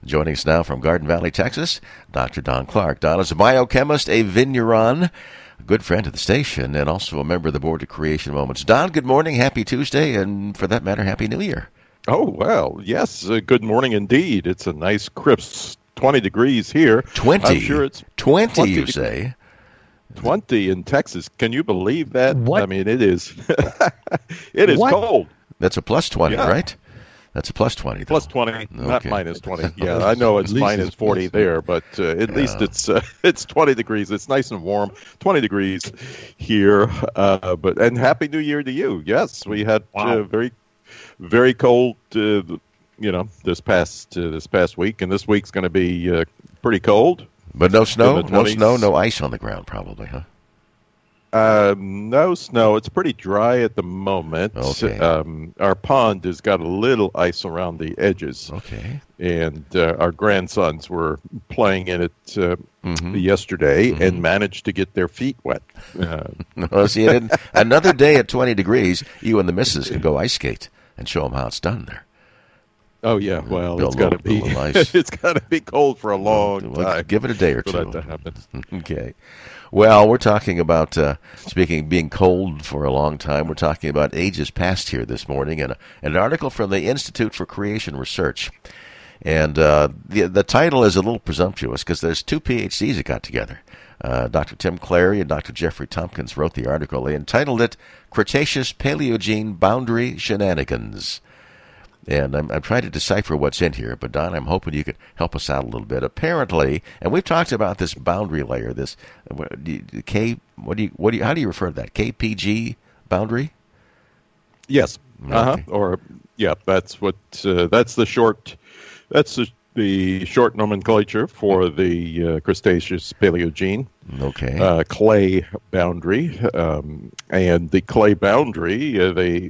Joining us now from Garden Valley, Texas, Dr. Don Clark. Don is a biochemist, a vigneron, a good friend of the station, and also a member of the Board of Creation Moments. Don, good morning, happy Tuesday, and for that matter, happy New Year. Oh, well, yes, good morning indeed. It's a nice, crisp 20 degrees here. 20? I'm sure it's 20, you say? 20 in Texas. Can you believe that? What? I mean, it is. It is What? cold. That's a plus 20, Yeah. right? That's a plus 20. Though. Plus 20, not Okay. minus 20. Yeah, I know it's At least minus it's 40 plus. there, but at least it's 20 degrees. It's nice and warm. 20 degrees here. And Happy New Year to you. Yes, we had very, very cold. This past week, and this week's going to be pretty cold. But no snow, In the no 20s. snow, no ice on the ground, probably, huh? No snow. It's pretty dry at the moment. Okay. Our pond has got a little ice around the edges. Okay. And our grandsons were playing in it yesterday and managed to get their feet wet. Well, see, another day at 20 degrees, you and the missus can go ice skate and show them how it's done there. Oh yeah, well, Build it's got to a little be ice. it's got to be cold for a long Well, time. give it a day or for two. that to happen. Okay. Well, we're talking about, being cold for a long time, we're talking about ages past here this morning, and an article from the Institute for Creation Research. And the title is a little presumptuous because there's two PhDs that got together. Dr. Tim Clary and Dr. Jeffrey Tompkins wrote the article. They entitled it Cretaceous Paleogene Boundary Shenanigans. And I'm trying to decipher what's in here, but Don, I'm hoping you could help us out a little bit. Apparently, and we've talked about this boundary layer, this how do you refer to that? KPG boundary? Yes. Okay. Or yeah, that's what that's the short nomenclature for the Cretaceous Paleogene. Okay. Clay boundary, and the clay boundary they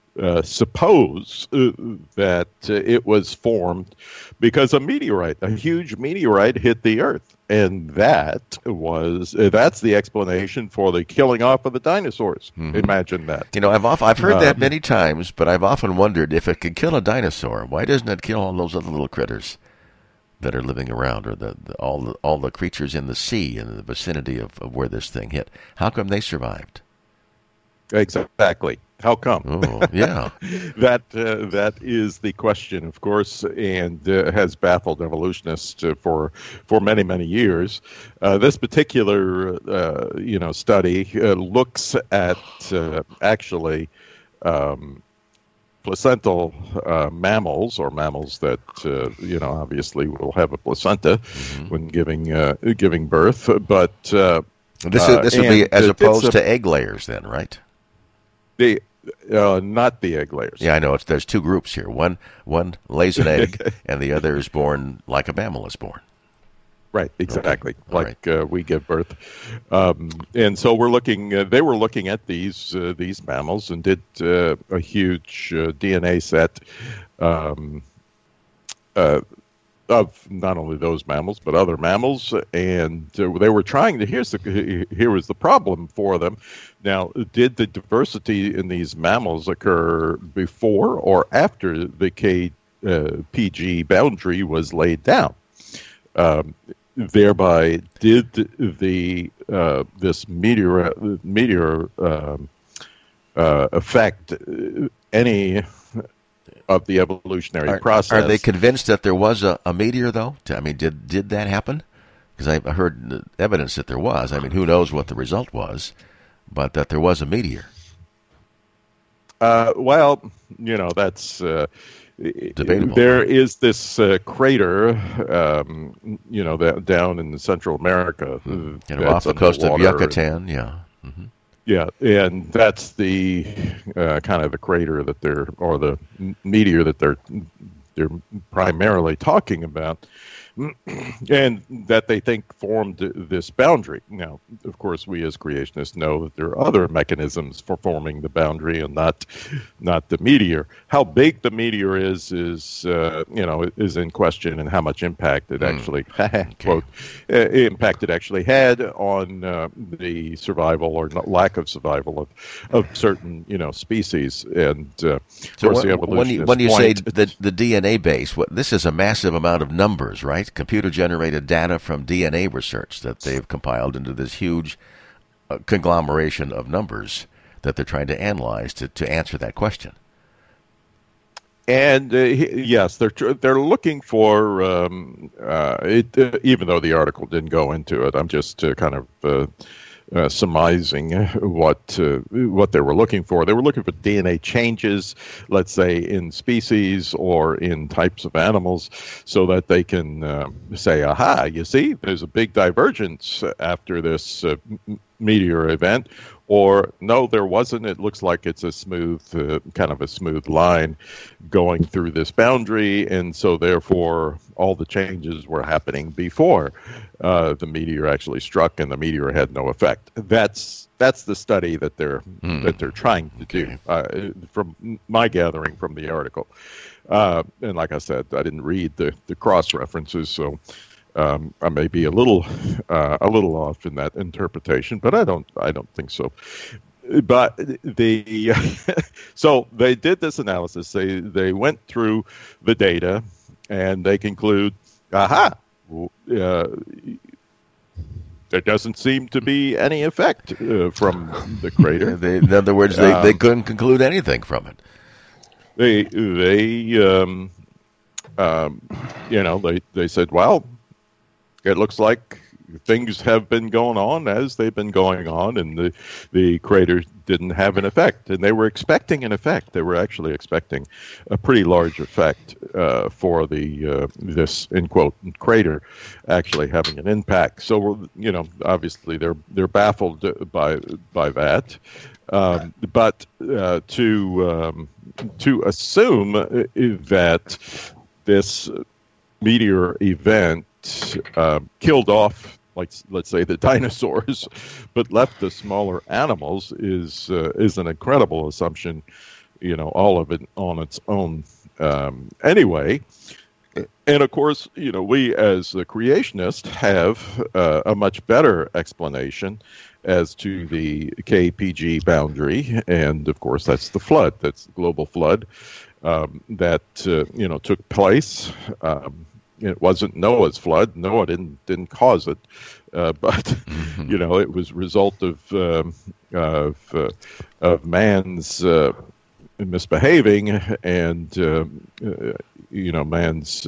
suppose that it was formed because a huge meteorite hit the Earth, and that's the explanation for the killing off of the dinosaurs. Imagine that. You know, I've heard that many times, but I've often wondered if it could kill a dinosaur, why doesn't it kill all those other little critters that are living around, or all the creatures in the sea in the vicinity of where this thing hit? How come they survived? Exactly. How come? Oh, yeah. That is the question, of course, and has baffled evolutionists for many, many years. This particular study looks at actually placental mammals, or mammals that obviously will have a placenta when giving birth, but This would be as opposed to egg layers, then, right? Not the egg layers. Yeah, I know. There's two groups here. One lays an egg, and the other is born like a mammal is born. Right, exactly. Okay. Like we give birth, and so we're looking. They were looking at these mammals and did a huge DNA set of not only those mammals but other mammals, and they were trying to. Here was the problem for them. Now, did the diversity in these mammals occur before or after the KPG boundary was laid down? Thereby, did this meteor affect any of the evolutionary process? Are they convinced that there was a meteor, though? I mean, did that happen? Because I heard evidence that there was. I mean, who knows what the result was, but that there was a meteor. Well, that's debatable. There is this crater, down in Central America, off the coast of Yucatan. Yeah. Mm-hmm. Yeah, and that's the kind of the crater that the meteor that they're primarily talking about. and that they think formed this boundary. Now, of course, we as creationists know that there are other mechanisms for forming the boundary, and not the meteor. How big the meteor is in question, and how much impact it actually quote impact it actually had on the survival or lack of survival of certain species. And of course, the evolutionists when you say the DNA base, this is a massive amount of numbers, right? Computer-generated data from DNA research that they've compiled into this huge conglomeration of numbers that they're trying to analyze to answer that question. And yes, they're looking for it. Even though the article didn't go into it, I'm just kind of surmising what they were looking for. They were looking for DNA changes, let's say in species or in types of animals, so that they can say, "Aha! You see, there's a big divergence after this meteor event." Or, no, there wasn't. It looks like it's a smooth, kind of a smooth line going through this boundary, and so therefore all the changes were happening before the meteor actually struck, and the meteor had no effect. That's the study that they're trying to do, from my gathering from the article. And like I said, I didn't read the cross references, so. I may be a little off in that interpretation, but I don't think so. But so they did this analysis. They went through the data, and they conclude, aha, there doesn't seem to be any effect from the crater. In other words, they couldn't conclude anything from it. They said, well, it looks like things have been going on as they've been going on, and the crater didn't have an effect. And they were expecting an effect. They were actually expecting a pretty large effect for this, in quote, crater actually having an impact. So, obviously they're baffled by that. But to assume that this meteor event killed off, let's say, the dinosaurs, but left the smaller animals is an incredible assumption. All of it on its own. Anyway, and of course, we as the creationists have a much better explanation as to the KPG boundary, and of course, that's the flood. That's the global flood that took place. It wasn't Noah's flood. Noah didn't cause it, but it was a result of man's misbehaving, and man's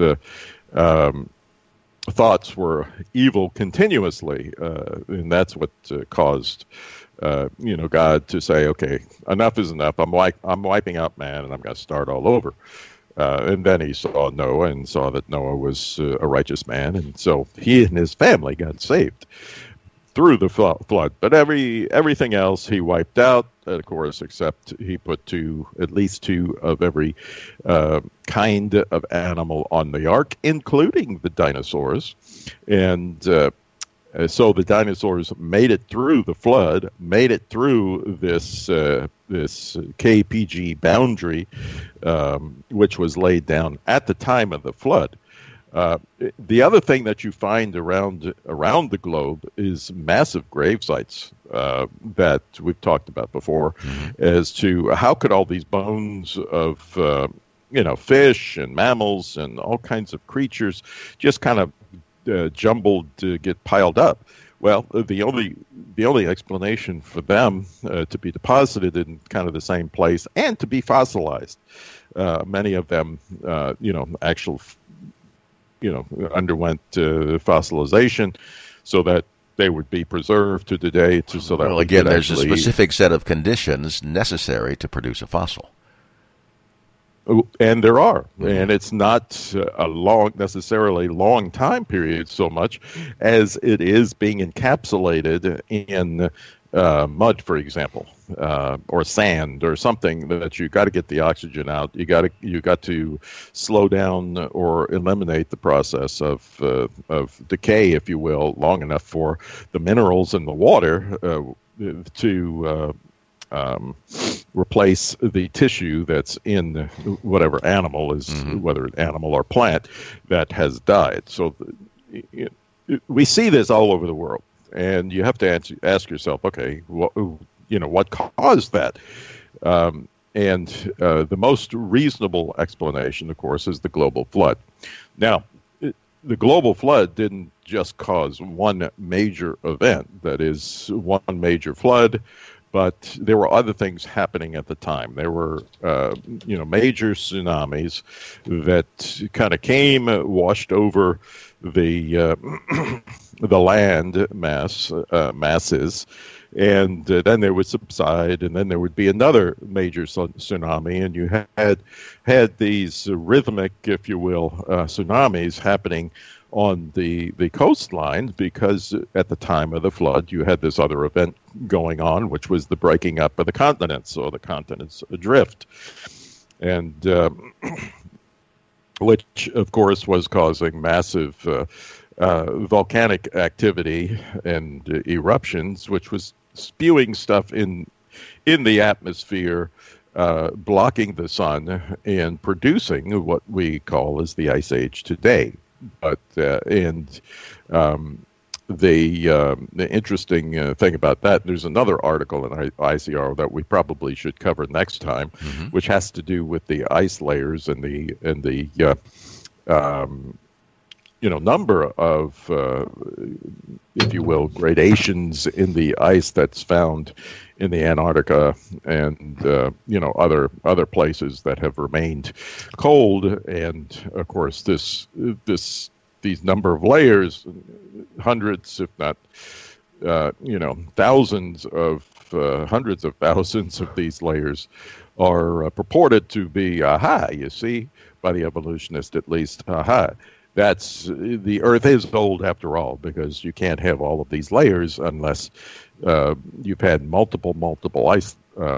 thoughts were evil continuously, and that's what caused God to say, "Okay, enough is enough. I'm wiping out man, and I'm going to start all over." And then he saw Noah and saw that Noah was a righteous man, and so he and his family got saved through the flood. But everything else he wiped out, of course, except he put at least two of every kind of animal on the ark, including the dinosaurs. And so the dinosaurs made it through the flood, made it through this KPG boundary, which was laid down at the time of the flood. The other thing that you find around the globe is massive grave sites that we've talked about before, as to how could all these bones of fish and mammals and all kinds of creatures just kind of jumbled to get piled up. Well, the only explanation for them to be deposited in kind of the same place and to be fossilized, many of them, underwent fossilization, so that they would be preserved to today. Well, again, there's a specific set of conditions necessary to produce a fossil. And there are, and it's not necessarily long time period so much as it is being encapsulated in mud, for example. or sand or something that you got to get the oxygen out. You got to slow down or eliminate the process of decay, if you will, long enough for the minerals in the water to replace the tissue that's in whatever animal is, whether an animal or plant, that has died. So we see this all over the world, and you have to ask yourself, okay, what caused that? And the most reasonable explanation, of course, is the global flood. Now, the global flood didn't just cause one major event, that is, one major flood, but there were other things happening at the time. There were, major tsunamis that kind of came, washed over the land masses, and then they would subside, and then there would be another major tsunami, and you had these rhythmic, if you will, tsunamis happening on the coastline, because at the time of the flood you had this other event going on, which was the breaking up of the continents, or the continents adrift, and which of course was causing massive volcanic activity and eruptions, which was spewing stuff in the atmosphere, blocking the sun and producing what we call as the Ice Age today. But the interesting thing about that, there's another article in ICR that we probably should cover next time, which has to do with the ice layers and the number of, if you will, gradations in the ice that's found in the Antarctica and other places that have remained cold. And of course, these number of layers, hundreds, if not thousands of hundreds of thousands of these layers are purported to be you see, by the evolutionists at least, that's the Earth is old after all, because you can't have all of these layers unless you've had multiple ice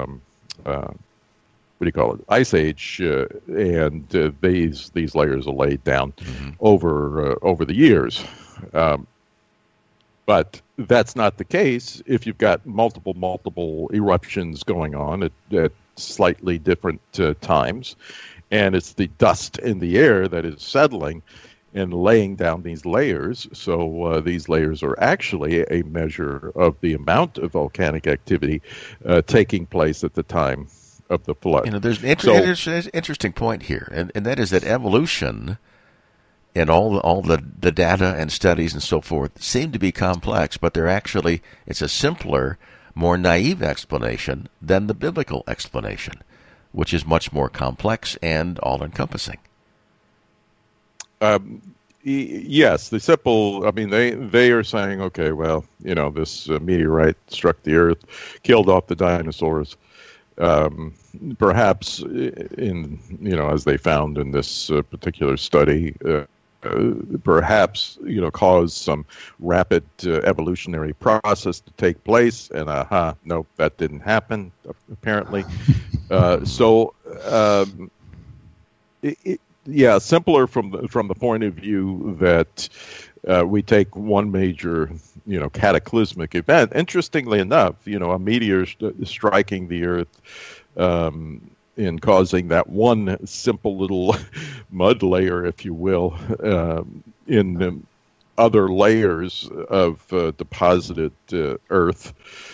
ice age, and these layers are laid down over the years. But that's not the case if you've got multiple eruptions going on at slightly different times, and it's the dust in the air that is settling and laying down these layers. So these layers are actually a measure of the amount of volcanic activity taking place at the time of the flood. There's an interesting point here, and that is that evolution and all the data and studies and so forth seem to be complex, but it's a simpler, more naive explanation than the biblical explanation, which is much more complex and all-encompassing. Yes, the simple. I mean, they are saying, okay, well, this meteorite struck the Earth, killed off the dinosaurs. Perhaps as they found in this particular study, perhaps caused some rapid evolutionary process to take place, and nope, that didn't happen apparently. Simpler from the point of view that we take one major, cataclysmic event. Interestingly enough, a meteor striking the Earth and causing that one simple little mud layer, if you will, in the other layers of deposited Earth,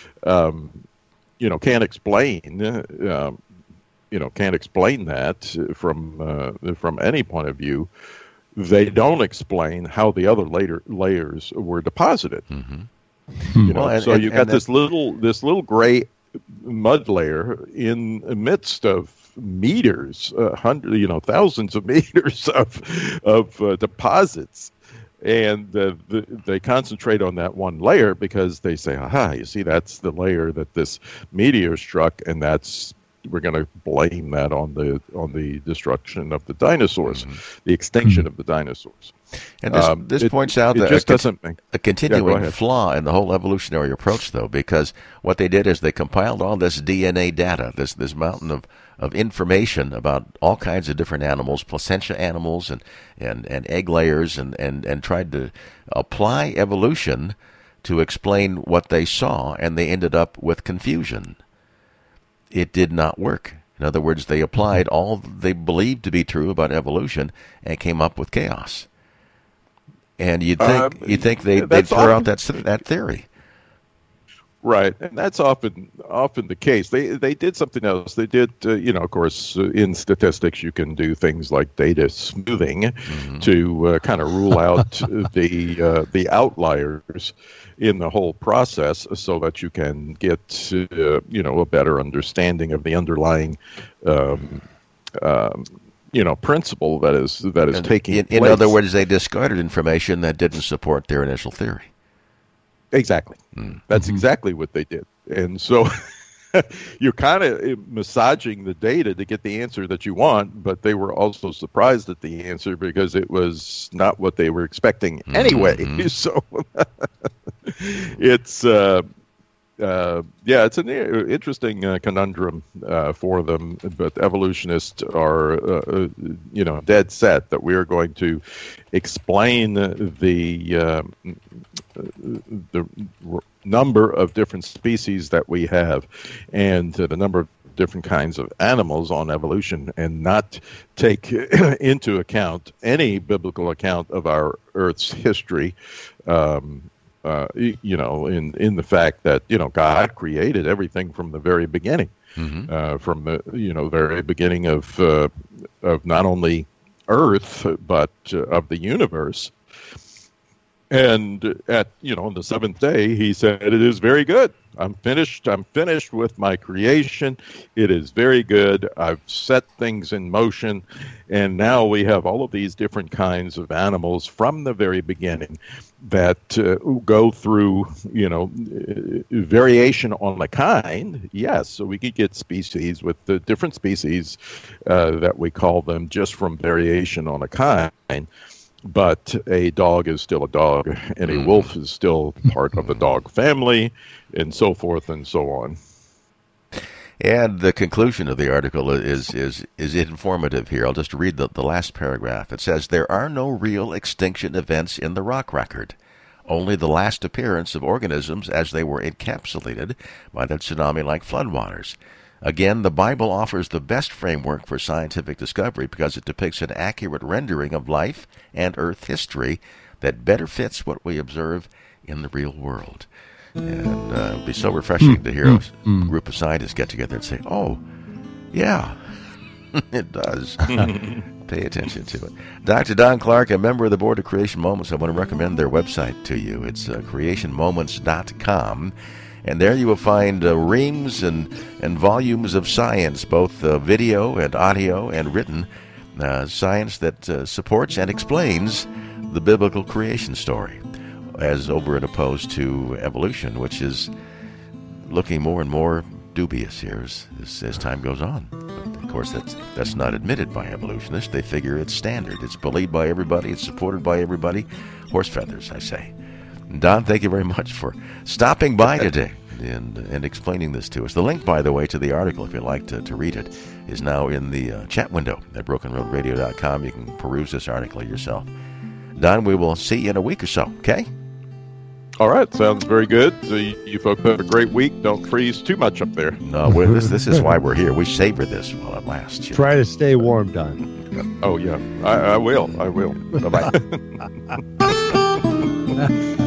can't explain. Can't explain that from any point of view. They don't explain how the other layers were deposited. So you got this little gray mud layer in the midst of meters, thousands of meters of deposits, and they concentrate on that one layer because they say, you see, that's the layer that this meteor struck, and that's we're going to blame that on the destruction of the dinosaurs, the extinction of the dinosaurs. And this points out that just doesn't make a continuing flaw in the whole evolutionary approach, though, because what they did is they compiled all this DNA data, this mountain of information about all kinds of different animals, placentia animals and egg layers, and tried to apply evolution to explain what they saw, and they ended up with confusion. It did not work. In other words, they applied all they believed to be true about evolution and came up with chaos. And you'd think they'd throw out that theory. Right, and that's often the case. They did something else. They did, of course, in statistics, you can do things like data smoothing to kind of rule out the outliers in the whole process, so that you can get a better understanding of the underlying principle that is taking place. In other words, they discarded information that didn't support their initial theory. Exactly. That's exactly what they did. And so you're kind of massaging the data to get the answer that you want, but they were also surprised at the answer because it was not what they were expecting anyway. So it's it's an interesting conundrum for them, but evolutionists are dead set that we are going to explain the number of different species that we have and the number of different kinds of animals on evolution, and not take into account any biblical account of our Earth's history. In the fact that God created everything from the very beginning, from the very beginning of not only Earth but of the universe. And at on the seventh day, He said, "It is very good. I'm finished. I'm finished with my creation. It is very good. I've set things in motion, and now we have all of these different kinds of animals from the very beginning that go through, variation on the kind. Yes, so we could get species with the different species that we call them just from variation on a kind." But a dog is still a dog, and a wolf is still part of the dog family, and so forth and so on. And the conclusion of the article is informative here. I'll just read the last paragraph. It says, "There are no real extinction events in the rock record, only the last appearance of organisms as they were encapsulated by the tsunami-like floodwaters. Again, the Bible offers the best framework for scientific discovery because it depicts an accurate rendering of life and Earth history that better fits what we observe in the real world." And it would be so refreshing to hear a group of scientists get together and say, "Oh, yeah, it does." Pay attention to it. Dr. Don Clark, a member of the Board of Creation Moments, I want to recommend their website to you. It's creationmoments.com. And there you will find reams and volumes of science, both video and audio and written science that supports and explains the biblical creation story, as over and opposed to evolution, which is looking more and more dubious here as time goes on. But of course, that's not admitted by evolutionists. They figure it's standard. It's believed by everybody. It's supported by everybody. Horse feathers, I say. Don, thank you very much for stopping by today and explaining this to us. The link, by the way, to the article, if you'd like to read it, is now in the chat window at brokenroadradio.com. You can peruse this article yourself. Don, we will see you in a week or so, okay? All right, sounds very good. So you folks have a great week. Don't freeze too much up there. No, this is why we're here. We savor this while it lasts. Try to stay warm, Don. Oh, yeah. I will. Bye-bye.